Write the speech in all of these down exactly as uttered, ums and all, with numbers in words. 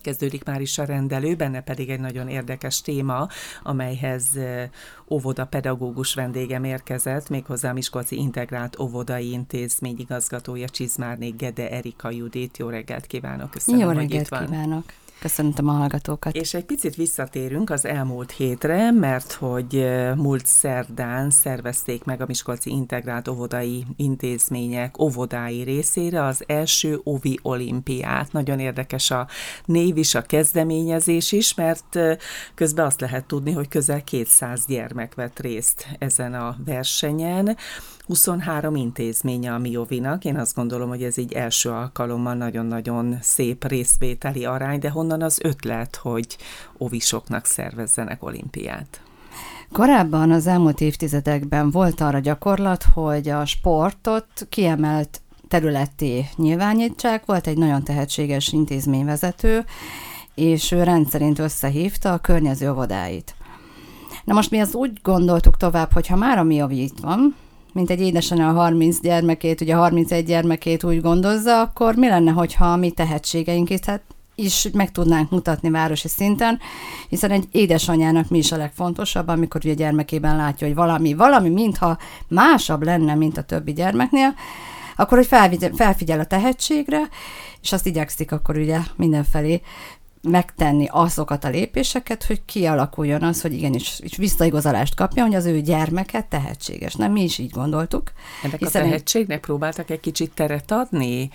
Kezdődik már is a rendelő, benne pedig egy nagyon érdekes téma, amelyhez óvoda pedagógus vendégem érkezett, méghozzá a Miskolci Integrált Óvodai Intézmény igazgatója, Csizmárné Gede Erika Judit. Jó reggelt kívánok! Köszönöm, Jó hogy reggelt itt van. kívánok! Köszöntöm a hallgatókat. És egy picit visszatérünk az elmúlt hétre, mert hogy múlt szerdán szervezték meg a Miskolci Integrált Óvodai Intézmények óvodái részére az első óvi olimpiát. Nagyon érdekes a név is, a kezdeményezés is, mert közben azt lehet tudni, hogy közel kétszáz gyermek vett részt ezen a versenyen. huszonhárom intézménye a mi óvinak. Én azt gondolom, hogy ez így első alkalommal nagyon-nagyon szép részvételi arány, de honnan az ötlet, hogy óvisoknak szervezzenek olimpiát? Korábban az elmúlt évtizedekben volt arra gyakorlat, hogy a sportot kiemelt területté nyilvánítsák. Volt egy nagyon tehetséges intézményvezető, és ő rendszerint összehívta a környező óvodáit. Na most mi azt úgy gondoltuk tovább, hogy ha már a mi óvi itt van, mint egy édesanyja a harminc gyermekét, ugye harmincegy gyermekét úgy gondozza, akkor mi lenne, hogyha a mi tehetségeinket hát is meg tudnánk mutatni városi szinten, hiszen egy édesanyjának mi is a legfontosabb, amikor ugye gyermekében látja, hogy valami, valami mintha másabb lenne, mint a többi gyermeknél, akkor hogy felfigyel, felfigyel a tehetségre, és azt igyekszik akkor ugye mindenfelé megtenni azokat a lépéseket, hogy kialakuljon az, hogy igenis visszaigazolást kapja, hogy az ő gyermeke tehetséges. Nem, mi is így gondoltuk. Ennek a tehetségnek próbáltak egy kicsit teret adni,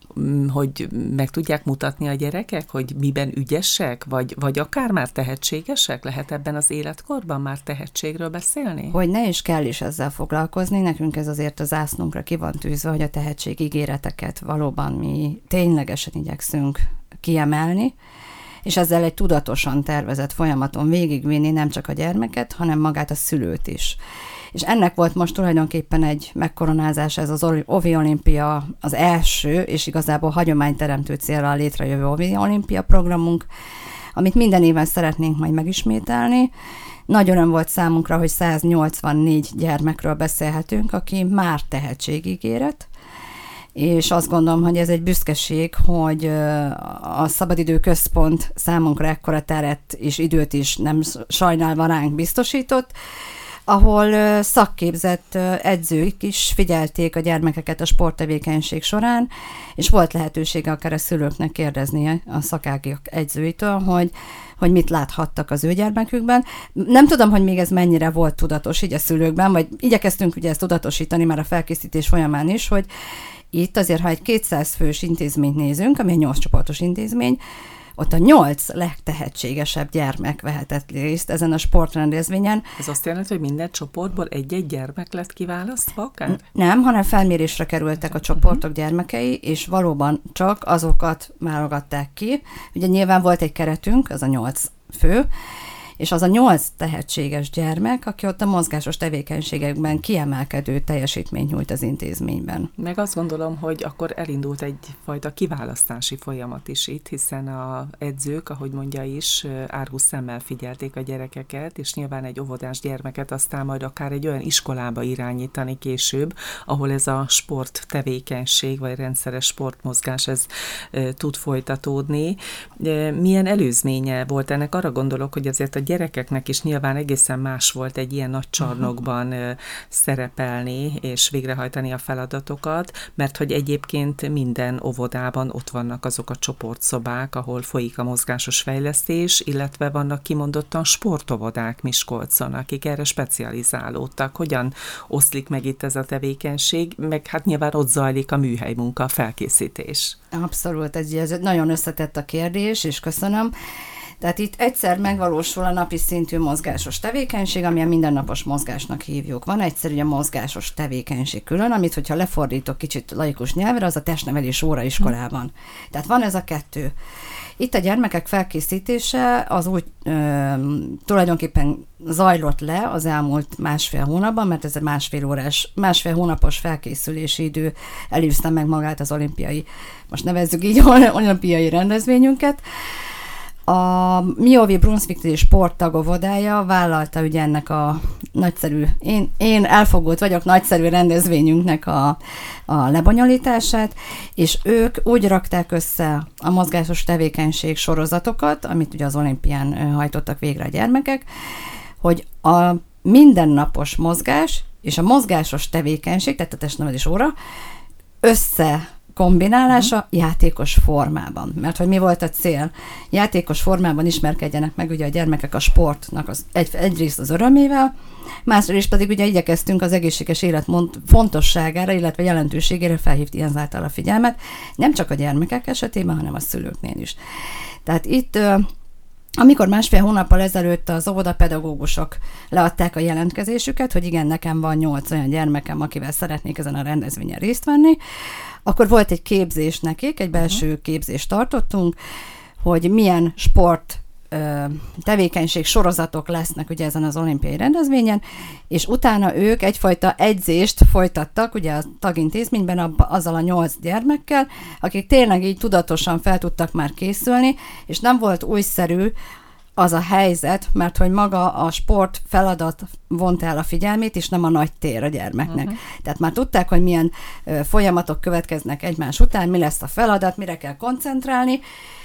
hogy meg tudják mutatni a gyerekek, hogy miben ügyesek, vagy, vagy akár már tehetségesek? Lehet ebben az életkorban már tehetségről beszélni? Hogy ne is kell is ezzel foglalkozni, nekünk ez azért az zászlónkra ki van tűzve, hogy a tehetségígéreteket valóban mi ténylegesen igyekszünk kiemelni, és ezzel egy tudatosan tervezett folyamaton végigvinni nem csak a gyermeket, hanem magát a szülőt is. És ennek volt most tulajdonképpen egy megkoronázás, ez az óvi olimpia az első, és igazából hagyományteremtő célral létrejövő óvi olimpia programunk, amit minden éven szeretnénk majd megismételni. Nagy öröm volt számunkra, hogy száznyolcvannégy gyermekről beszélhetünk, aki már tehetségígéret, és azt gondolom, hogy ez egy büszkeség, hogy a Szabadidő Központ számunkra ekkora teret és időt is nem sajnálva ránk biztosított, ahol szakképzett edzők is figyelték a gyermekeket a sporttevékenység során, és volt lehetősége akár a szülőknek kérdezni a szakágyak edzőitől, hogy, hogy mit láthattak az ő gyermekükben. Nem tudom, hogy még ez mennyire volt tudatos így a szülőkben, vagy igyekeztünk ugye ezt tudatosítani már a felkészítés folyamán is, hogy itt azért, ha egy kétszáz fős intézményt nézünk, ami egy nyolc csoportos intézmény, ott a nyolc legtehetségesebb gyermek vehetett részt ezen a sportrendezvényen. Ez azt jelenti, hogy minden csoportból egy-egy gyermek lett kiválasztva akár? Nem, hanem felmérésre kerültek a csoportok gyermekei, és valóban csak azokat válogatták ki. Ugye nyilván volt egy keretünk, az a nyolc fő, és az a nyolc tehetséges gyermek, aki ott a mozgásos tevékenységekben kiemelkedő teljesítményt nyújt az intézményben. Meg azt gondolom, hogy akkor elindult egyfajta kiválasztási folyamat is itt, hiszen az edzők, ahogy mondja is, árgus szemmel figyelték a gyerekeket, és nyilván egy óvodás gyermeket aztán majd akár egy olyan iskolába irányítani később, ahol ez a sport tevékenység, vagy rendszeres sportmozgás, ez e, tud folytatódni. E, milyen előzménye volt ennek? Arra gondolok, hogy azért a gyerekeknek is nyilván egészen más volt egy ilyen nagy csarnokban uh-huh. szerepelni és végrehajtani a feladatokat, mert hogy egyébként minden óvodában ott vannak azok a csoportszobák, ahol folyik a mozgásos fejlesztés, illetve vannak kimondottan sportóvodák Miskolcon, akik erre specializálódtak. Hogyan oszlik meg itt ez a tevékenység, meg hát nyilván ott zajlik a műhely munka, a felkészítés. Abszolút, ez, ez nagyon összetett a kérdés, és köszönöm. Tehát itt egyszer megvalósul a napi szintű mozgásos tevékenység, amilyen mindennapos mozgásnak hívjuk. Van egyszer ugye mozgásos tevékenység külön, amit, hogyha lefordítok kicsit laikus nyelvre, az a testnevelés óra iskolában. Tehát van ez a kettő. Itt a gyermekek felkészítése az úgy ö, tulajdonképpen zajlott le az elmúlt másfél hónapban, mert ez egy másfél órás, másfél hónapos felkészülési idő előzte meg magát az olimpiai, most nevezzük így, olimpiai rendezvényünket. A Mióvi Brunswicki sporttagovodája vállalta ugye ennek a nagyszerű, én, én elfogult vagyok, nagyszerű rendezvényünknek a, a lebonyolítását, és ők úgy rakták össze a mozgásos tevékenység sorozatokat, amit ugye az olimpián hajtottak végre a gyermekek, hogy a mindennapos mozgás és a mozgásos tevékenység, tehát a testnevelés óra össze kombinálása uh-huh. játékos formában. Mert hogy mi volt a cél? Játékos formában ismerkedjenek meg ugye a gyermekek a sportnak az, egy, egyrészt az örömével, másrészt pedig ugye igyekeztünk az egészséges élet fontosságára, illetve jelentőségére felhívni ezáltal a figyelmet, nem csak a gyermekek esetében, hanem a szülőknél is. Tehát itt amikor másfél hónappal ezelőtt az óvodapedagógusok leadták a jelentkezésüket, hogy igen, nekem van nyolc olyan gyermekem, akivel szeretnék ezen a rendezvényen részt venni, akkor volt egy képzés nekik, egy belső képzést tartottunk, hogy milyen sport tevékenység sorozatok lesznek ugye ezen az olimpiai rendezvényen, és utána ők egyfajta egyzést folytattak ugye a tagintézményben abba, azzal a nyolc gyermekkel, akik tényleg így tudatosan fel tudtak már készülni, és nem volt újszerű az a helyzet, mert hogy maga a sport feladat vont el a figyelmét, és nem a nagy tér a gyermeknek. Uh-huh. Tehát már tudták, hogy milyen ö, folyamatok következnek egymás után, mi lesz a feladat, mire kell koncentrálni,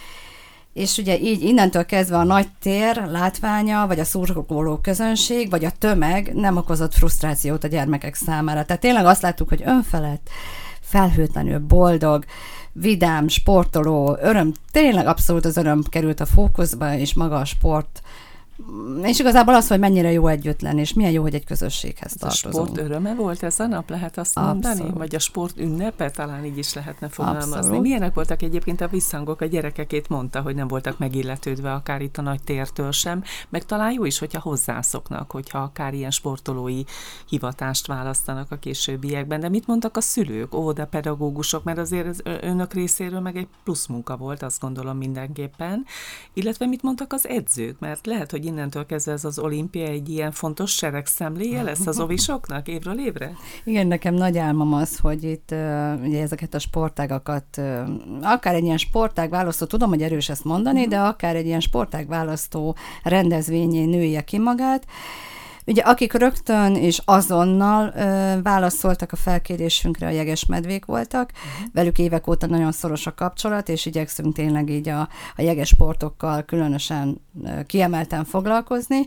és ugye így innentől kezdve a nagy tér látványa, vagy a szurkoló közönség, vagy a tömeg nem okozott frusztrációt a gyermekek számára. Tehát tényleg azt láttuk, hogy önfelett, felhőtlenül boldog, vidám, sportoló, öröm, tényleg abszolút az öröm került a fókuszba, és maga a sport. És igazából az, hogy mennyire jó együtt lenni, és milyen jó, hogy egy közösséghez tartozunk. A sport öröme volt ez a nap, lehet azt Abszolút. mondani? Vagy a sport ünnepe, talán így is lehetne fogalmazni. Abszolút. Milyenek voltak egyébként a visszhangok? A gyerekekét mondta, hogy nem voltak megilletődve akár itt a nagy tértől sem, meg talán jó is, hogyha hozzászoknak, hogyha akár ilyen sportolói hivatást választanak a későbbiekben. De mit mondtak a szülők, óvodapedagógusok, mert azért ez önök részéről meg egy plusz munka volt, azt gondolom mindenképpen. Illetve mit mondtak az edzők, mert lehet, hogy innentől kezdve ez az olimpia egy ilyen fontos seregszemléje lesz az ovisoknak évről évre? Igen, nekem nagy álmom az, hogy itt uh, ugye ezeket a sportágakat, uh, akár egy ilyen sportág választó, tudom, hogy erős ezt mondani, de akár egy ilyen sportág választó rendezvényén nője ki magát. Ugye akik rögtön és azonnal uh, válaszoltak a felkérésünkre, a jegesmedvék voltak, uh-huh. velük évek óta nagyon szoros a kapcsolat, és igyekszünk tényleg így a, a jegesportokkal különösen uh, kiemelten foglalkozni.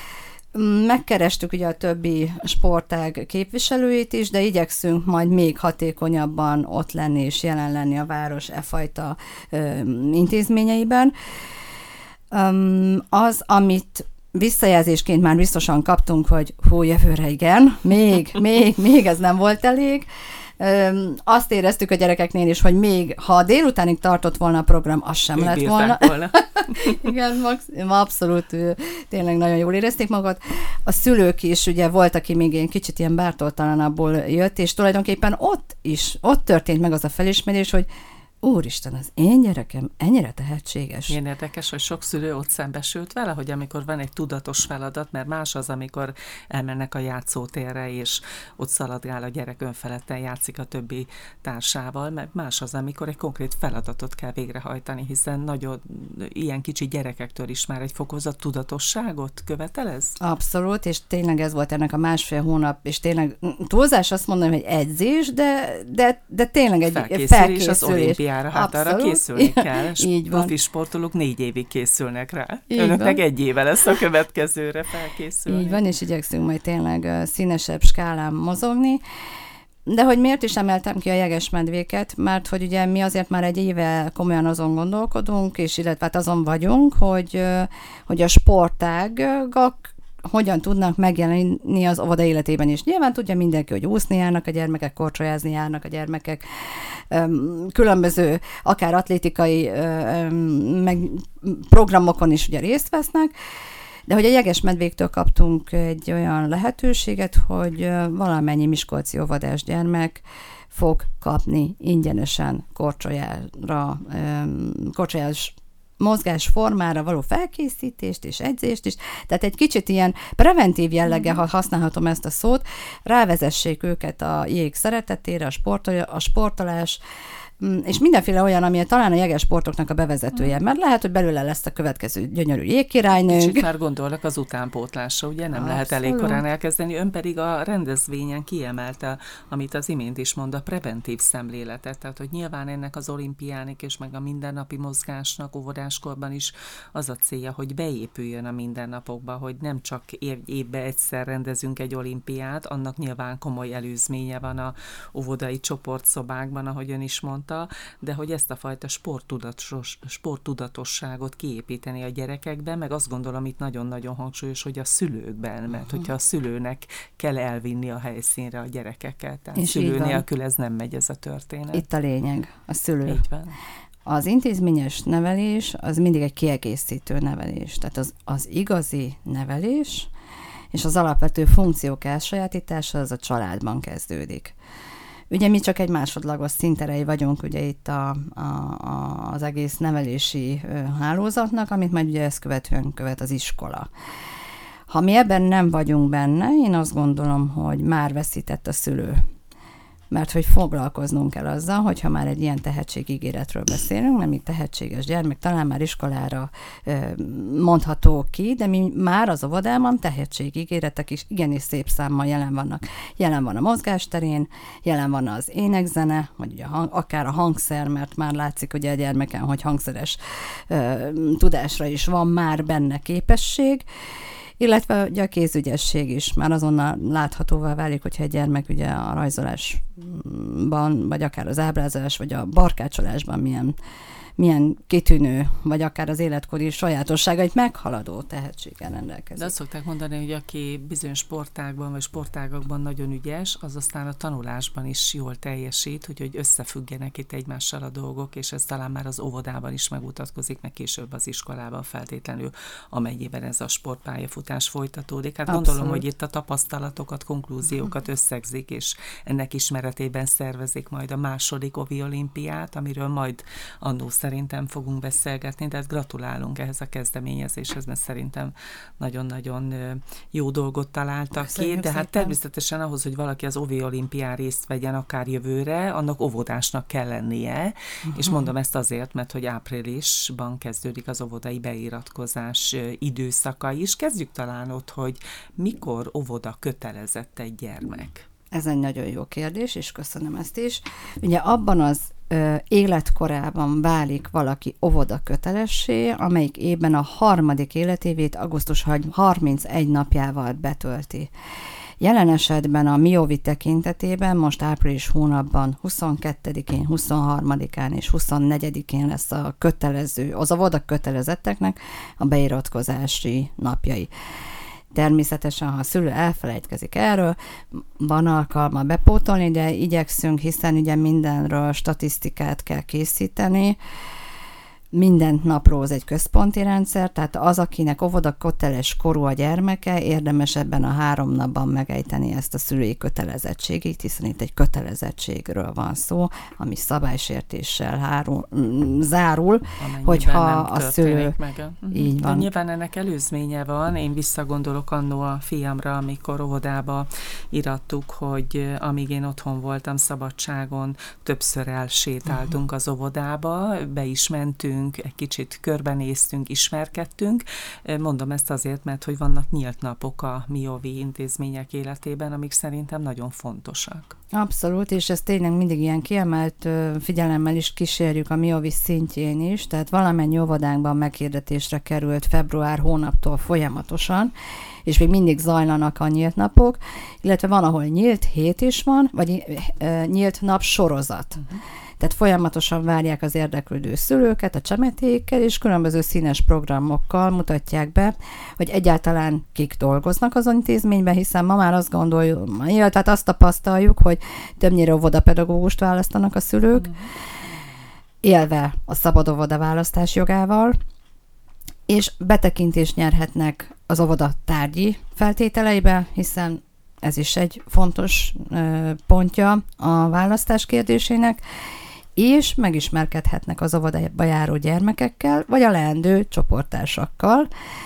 Megkerestük ugye a többi sportág képviselőit is, de igyekszünk majd még hatékonyabban ott lenni és jelen lenni a város e fajta uh, intézményeiben. Um, az, amit visszajelzésként már biztosan kaptunk, hogy hú, jövőre igen, még, még, még ez nem volt elég. Öm, azt éreztük a gyerekeknél is, hogy még ha a délutánig tartott volna a program, az sem lett volna. volna. Igen, max, abszolút tényleg nagyon jól érezték magukat. A szülők is, ugye volt, aki még egy kicsit ilyen bártoltalanabbul jött, és tulajdonképpen ott is, ott történt meg az a felismerés, hogy úristen, az én gyerekem ennyire tehetséges. Milyen érdekes, hogy sok szülő ott szembesült vele, hogy amikor van egy tudatos feladat, mert más az, amikor elmennek a játszótérre, és ott szaladgál a gyerek önfeledten, játszik a többi társával, mert más az, amikor egy konkrét feladatot kell végrehajtani, hiszen nagyon ilyen kicsi gyerekektől is már egy fokozott tudatosságot követel ez? Abszolút, és tényleg ez volt ennek a másfél hónap, és tényleg túlzás azt mondom, hogy edzés, de, de, de tényleg egy felkészülés. felkészülés. Az olimpiára, hát abszolút. Arra készülni kell. Így van. Profi sportolók négy évig készülnek rá. Így Önöknek van. egy éve lesz a következőre felkészülni. Így van, és igyekszünk majd tényleg színesebb skálán mozogni. De hogy miért is emeltem ki a jegesmedvéket? Mert hogy ugye mi azért már egy éve komolyan azon gondolkodunk, és illetve hát azon vagyunk, hogy, hogy a sportágak hogyan tudnak megjelenni az óvoda életében is. Nyilván tudja mindenki, hogy úszni járnak a gyermekek, korcsolyázni járnak a gyermekek, különböző, akár atlétikai meg programokon is ugye részt vesznek, de hogy a jegesmedvéktől kaptunk egy olyan lehetőséget, hogy valamennyi miskolci óvodás gyermek fog kapni ingyenesen korcsolyára, korcsolyás mozgásformára való felkészítést és edzést is. Tehát egy kicsit ilyen preventív jelleggel, ha használhatom ezt a szót, rávezessék őket a jég szeretetére, a, sportol, a sportolás és mindenféle olyan, ami talán a jeges sportoknak a bevezetője, mert lehet, hogy belőle lesz a következő gyönyörű jégkirálynőnk. Kicsit már gondolnak az utánpótlásra, ugye nem Abszolút. Lehet elég korán elkezdeni. Ön pedig a rendezvényen kiemelte, amit az imént is mond, a preventív szemléletet, tehát hogy nyilván ennek az olimpiának és meg a mindennapi mozgásnak óvodáskorban is az a célja, hogy beépüljön a mindennapokba, hogy nem csak év, évbe egyszer rendezünk egy olimpiát, annak nyilván komoly előzménye van a óvodai csoportszobákban, ahogy ön is mondta, de hogy ezt a fajta sporttudatos, sporttudatosságot kiépíteni a gyerekekben, meg azt gondolom itt nagyon-nagyon hangsúlyos, hogy a szülőkben, mert uh-huh. hogyha a szülőnek kell elvinni a helyszínre a gyerekeket, tehát és szülő nélkül ez nem megy ez a történet. Itt a lényeg, a szülő. Így van. Az intézményes nevelés az mindig egy kiegészítő nevelés, tehát az, az igazi nevelés és az alapvető funkciók elsajátítása az a családban kezdődik. Ugye mi csak egy másodlagos szinterei vagyunk ugye itt a, a, a, az egész nevelési hálózatnak, amit majd ugye ezt követően követ az iskola. Ha mi ebben nem vagyunk benne, én azt gondolom, hogy már veszített a szülő. Mert hogy foglalkoznunk kell azzal, hogyha már egy ilyen tehetségígéretről beszélünk, mert mi tehetséges gyermek, talán már iskolára mondható ki, de mi már az óvodában tehetségígéretek is igenis szép számmal jelen vannak. Jelen van a mozgásterén, jelen van az énekzene, vagy ugye akár a hangszer, mert már látszik ugye a gyermeken, hogy hangszeres ö, tudásra is van már benne képesség, illetve ugye a kézügyesség is már azonnal láthatóvá válik, hogyha egy gyermek ugye a rajzolásban, vagy akár az ábrázolás, vagy a barkácsolásban milyen, milyen kitűnő, vagy akár az életkori sajátosságait meghaladó tehetséggel rendelkezik. De azt szokták mondani, hogy aki bizonyos sportágban vagy sportágakban nagyon ügyes, az aztán a tanulásban is jól teljesít, úgyhogy összefüggenek itt egymással a dolgok, és ez talán már az óvodában is megmutatkozik, meg később az iskolában feltétlenül, amennyiben ez a sportpályafutás folytatódik. Hát Abszolút. Gondolom, hogy itt a tapasztalatokat, konklúziókat összegzik, és ennek ismeretében szervezik majd a második ovi olimpiát, amiről majd annó szerintem fogunk beszélgetni, tehát gratulálunk ehhez a kezdeményezéshez, mert szerintem nagyon-nagyon jó dolgot találtak Köszönjük ki, de hát szépen. Természetesen ahhoz, hogy valaki az ovi olimpián részt vegyen akár jövőre, annak óvodásnak kell lennie, uh-huh. és mondom ezt azért, mert hogy áprilisban kezdődik az óvodai beiratkozás időszaka is. Kezdjük talán ott, hogy mikor óvoda kötelezett egy gyermek? Ez egy nagyon jó kérdés, és köszönöm ezt is. Ugye abban az ö, életkorában válik valaki óvoda kötelessé, amelyik évben a harmadik életévét augusztus harmincegy napjával betölti. Jelen esetben a mi óvi tekintetében most április hónapban huszonkettedikén, huszonharmadikán és huszonnegyedikén lesz a kötelező, az óvoda kötelezetteknek a beiratkozási napjai. Természetesen, ha a szülő elfelejtkezik erről, van alkalma bepótolni, de igyekszünk, hiszen ugye mindenről statisztikát kell készíteni, minden napról egy központi rendszer, tehát az, akinek óvoda köteles korú a gyermeke, érdemes ebben a három napban megejteni ezt a szülői kötelezettségét, hiszen itt egy kötelezettségről van szó, ami szabálysértéssel hárul, zárul, amennyiben hogyha a szülő... Meg. Így van. De nyilván ennek előzménye van, én visszagondolok annó a fiamra, amikor óvodába irattuk, hogy amíg én otthon voltam szabadságon, többször elsétáltunk uh-huh. az óvodába, be is mentünk, egy kicsit körbenéztünk, ismerkedtünk. Mondom ezt azért, mert hogy vannak nyílt napok a mi óvi intézmények életében, amik szerintem nagyon fontosak. Abszolút, és ezt tényleg mindig ilyen kiemelt figyelemmel is kísérjük a mi óvi szintjén is, tehát valamennyi óvodánkban meghirdetésre került február hónaptól folyamatosan, és még mindig zajlanak a nyílt napok, illetve van, ahol nyílt hét is van, vagy nyílt nap sorozat. Uh-huh. Tehát folyamatosan várják az érdeklődő szülőket a csemetékkel, és különböző színes programokkal mutatják be, hogy egyáltalán kik dolgoznak az intézményben, hiszen ma már azt gondoljuk, illetve azt tapasztaljuk, hogy többnyire óvodapedagógust választanak a szülők, mm. élve a szabad óvoda választás jogával, és betekintést nyerhetnek az óvoda tárgyi feltételeibe, hiszen ez is egy fontos ö, pontja a választás kérdésének, és megismerkedhetnek az óvodába járó gyermekekkel, vagy a leendő csoporttársakkal.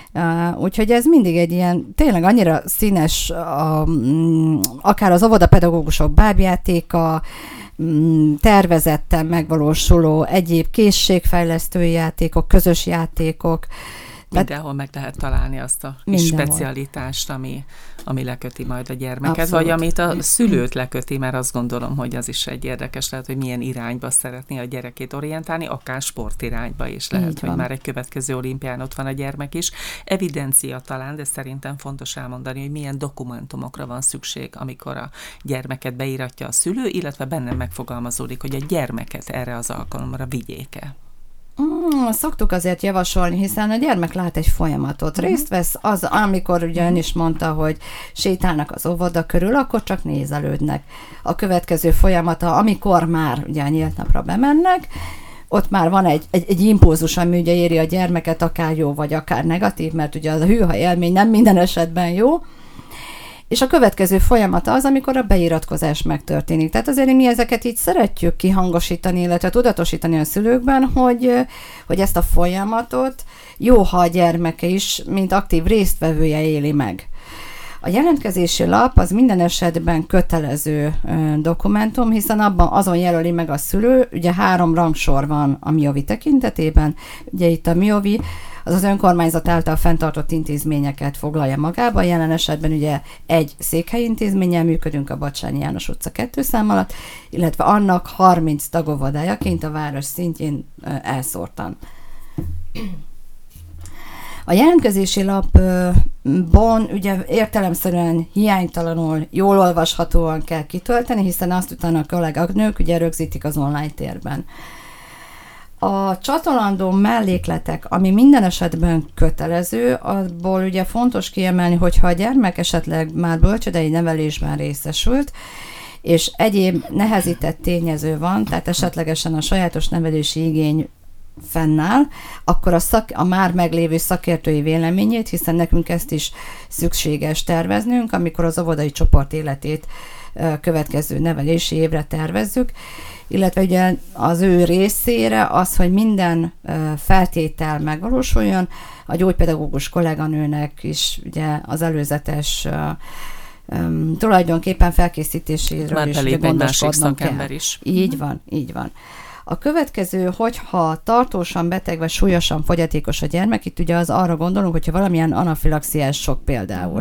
Uh, úgyhogy ez mindig egy ilyen, tényleg annyira színes, uh, akár az óvodapedagógusok bábjátéka, um, tervezetten megvalósuló egyéb készségfejlesztői játékok, közös játékok. Mindenhol meg lehet találni azt a kis specialitást, ami, ami leköti majd a gyermeket, abszolút. Vagy amit a szülőt leköti, mert azt gondolom, hogy az is egy érdekes lehet, hogy milyen irányba szeretné a gyerekét orientálni, akár sportirányba is lehet, hogy már egy következő olimpián ott van a gyermek is. Evidencia talán, de szerintem fontos elmondani, hogy milyen dokumentumokra van szükség, amikor a gyermeket beíratja a szülő, illetve bennem megfogalmazódik, hogy a gyermeket erre az alkalomra vigyék-e. Mm, szoktuk azért javasolni, hiszen a gyermek lát egy folyamatot. Uh-huh. Részt vesz az, amikor ugye ön is mondta, hogy sétálnak az óvoda körül, akkor csak nézelődnek. A következő folyamata, amikor már ugye a nyílt napra bemennek, ott már van egy, egy, egy impulzus, ami ugye éri a gyermeket, akár jó, vagy akár negatív, mert ugye az a hűha élmény nem minden esetben jó. És a következő folyamata az, amikor a beiratkozás megtörténik. Tehát azért mi ezeket így szeretjük kihangosítani, illetve tudatosítani a szülőkben, hogy, hogy ezt a folyamatot jó, ha a gyermeke is, mint aktív résztvevője éli meg. A jelentkezési lap az minden esetben kötelező dokumentum, hiszen abban azon jelöli meg a szülő, ugye három rangsor van a MIOVI tekintetében, ugye itt a MIOVI az az önkormányzat által fenntartott intézményeket foglalja magába, jelen esetben ugye egy székhelyi intézménnyel működünk a Bacsányi János utca kettő szám alatt, illetve annak harminc tagóvodájaként a város szintjén elszórtan. A jelentkezési lapban ugye értelemszerűen hiánytalanul, jól olvashatóan kell kitölteni, hiszen azt utána a kolléganők ugye rögzítik az online térben. A csatolandó mellékletek, ami minden esetben kötelező, abból ugye fontos kiemelni, hogyha a gyermek esetleg már bölcsődei nevelésben részesült, és egyéb nehezített tényező van, tehát esetlegesen a sajátos nevelési igény fennáll, akkor a, szak, a már meglévő szakértői véleményét, hiszen nekünk ezt is szükséges terveznünk, amikor az óvodai csoport életét következő nevelési évre tervezzük, illetve ugye az ő részére az, hogy minden feltétel megvalósuljon, a gyógypedagógus kolléganőnek is ugye az előzetes um, tulajdonképpen felkészítéséről már is ugye gondoskodnom kell. Is. Így van, így van. A következő, hogyha tartósan beteg vagy súlyosan fogyatékos a gyermek, itt ugye az arra gondolunk, hogyha valamilyen anafilaxiás sok például.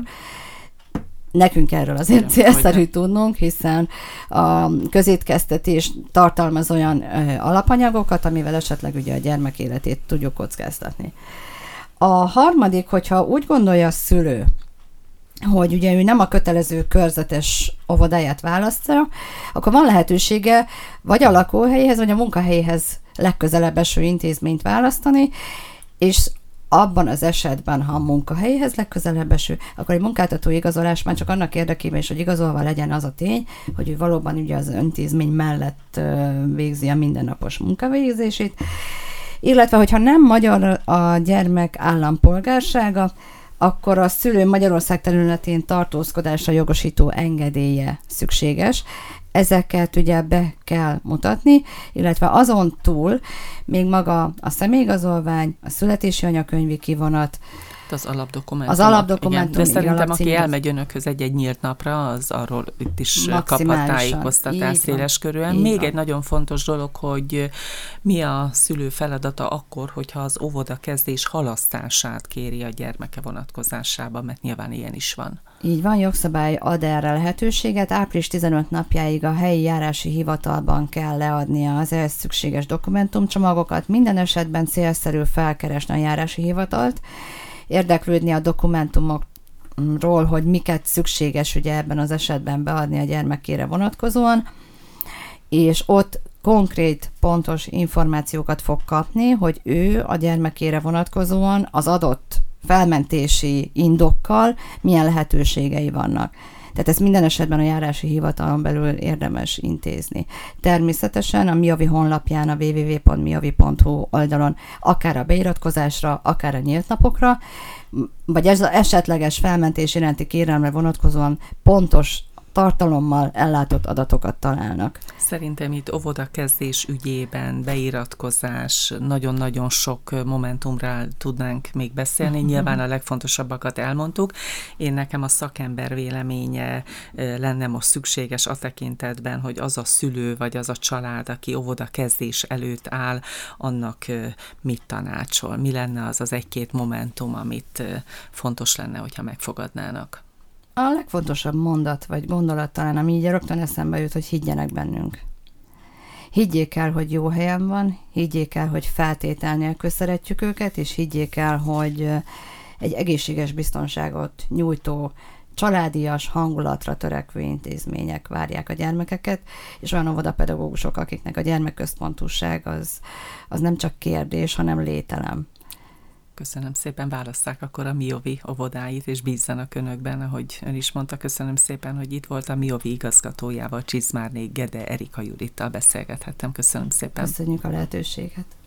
Nekünk erről azért célszerű tudnunk, hiszen a közétkeztetés tartalmaz olyan ö, alapanyagokat, amivel esetleg ugye a gyermek életét tudjuk kockáztatni. A harmadik, hogyha úgy gondolja a szülő, hogy ugye ő nem a kötelező körzetes óvodáját választja, akkor van lehetősége vagy a lakóhelyéhez, vagy a munkahelyéhez legközelebb eső intézményt választani, és abban az esetben, ha a munkahelyhez legközelebb eső, akkor egy munkáltató igazolás már csak annak érdekében is, hogy igazolva legyen az a tény, hogy ő valóban ugye az intézmény mellett végzi a mindennapos munkavégzését, illetve hogyha nem magyar a gyermek állampolgársága, akkor a szülő Magyarország területén tartózkodásra jogosító engedélye szükséges. Ezeket ugye be kell mutatni, illetve azon túl még maga a személyigazolvány, a születési anyakönyvi kivonat, az alapdokumentum. Az alapdokumentum. Igen, de szerintem, aki elmegy önökhöz egy-egy nyílt napra, az arról itt is kaphat tájékoztatást széleskörűen. Még van. Egy nagyon fontos dolog, hogy mi a szülő feladata akkor, hogyha az óvoda kezdés halasztását kéri a gyermeke vonatkozásában, mert nyilván ilyen is van. Így van, jogszabály ad erre lehetőséget. április tizenöt napjáig a helyi járási hivatalban kell leadnia az ehhez szükséges dokumentumcsomagokat. Minden esetben célszerű felkeresni a járási hivatalt, érdeklődni a dokumentumokról, hogy miket szükséges ugye ebben az esetben beadni a gyermekére vonatkozóan, és ott konkrét, pontos információkat fog kapni, hogy ő a gyermekére vonatkozóan az adott felmentési indokkal milyen lehetőségei vannak. Tehát ezt minden esetben a járási hivatalon belül érdemes intézni. Természetesen a MIOVI honlapján, a double-u double-u double-u pont miovi pont hu oldalon akár a beiratkozásra, akár a nyílt napokra, vagy ez az esetleges felmentés iránti kérelemre vonatkozóan pontos tartalommal ellátott adatokat találnak. Szerintem itt óvodakezdés ügyében beiratkozás, nagyon-nagyon sok momentumra tudnánk még beszélni. Nyilván a legfontosabbakat elmondtuk. Én nekem a szakember véleménye lenne most szükséges a tekintetben, hogy az a szülő vagy az a család, aki óvodakezdés előtt áll, annak mit tanácsol? Mi lenne az az egy-két momentum, amit fontos lenne, hogyha megfogadnának? A legfontosabb mondat vagy gondolat talán, ami így rögtön eszembe jut, hogy higgyenek bennünk. Higgyék el, hogy jó helyen van, higgyék el, hogy feltétel nélkül szeretjük őket, és higgyék el, hogy egy egészséges biztonságot nyújtó, családias hangulatra törekvő intézmények várják a gyermekeket, és olyan óvodapedagógusok, akiknek a gyermekközpontúság az, az nem csak kérdés, hanem lételem. Köszönöm szépen, válasszák akkor a Miovi óvodáit, és bízzanak önökben, ahogy ön is mondta. Köszönöm szépen, hogy itt volt a Miovi igazgatójával, Csizmárné Gede Erika Judittal beszélgethettem. Köszönöm szépen. Köszönjük a lehetőséget.